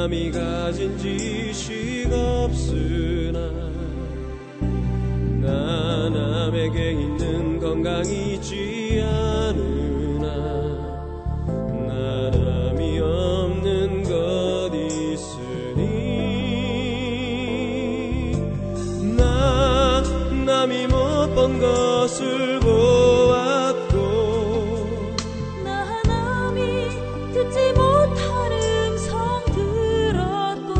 남이 가진 지식 없으나 나 남에게 있는 건강이지 않으나 나 남이 없는 것 있으니 나 남이 못 본 것을 보았고 나 남이 듣지 못한 음성 들었고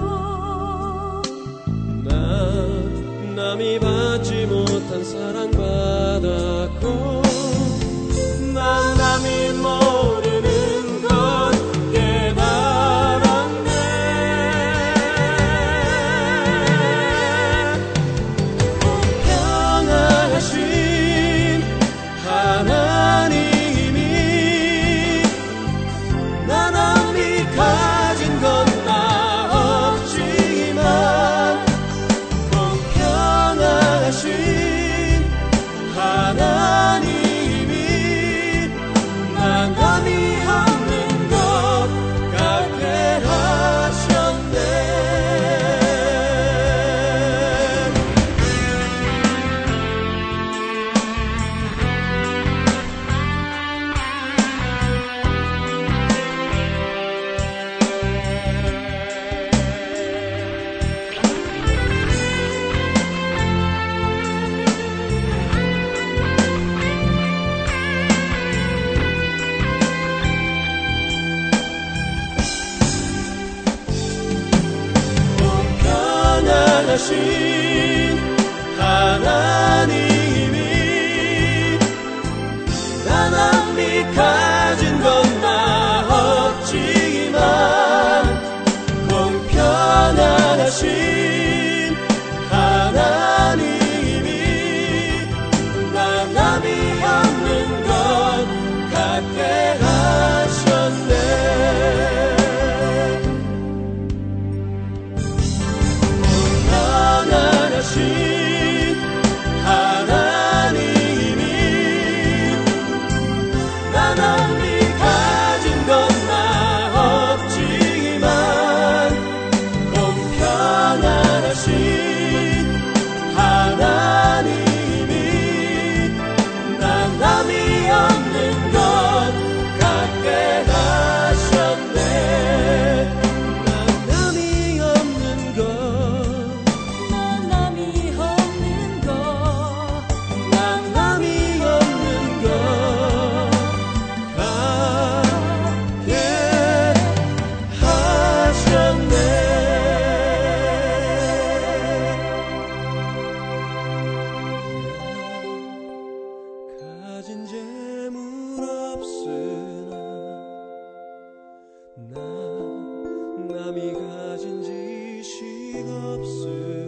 나 남이 받지 못한 사랑 받았고 난 남이 모르는 것 깨달았네. 공평하신 하나님이 나 남이 가진 건 나 없지만 공평하신 하나님이 나 남이 없는 것 같게 하셨네. 공평하신 하나님이 나 남이 가진 건 나 없지만 공평하신 하나님이 나 남이 없는 것 같게 하셨네. 공평하신 하나님이 나 남이 가진 건 나 없지만 공평하신 하나님이 나 남이 없는 것 같게 하셨네. 나 남이 없는 것 나 남이 없는 것 난 남이 없는 것 같게 하셨네. 가진 재물 없으나 나 남이 가진 지식 없으나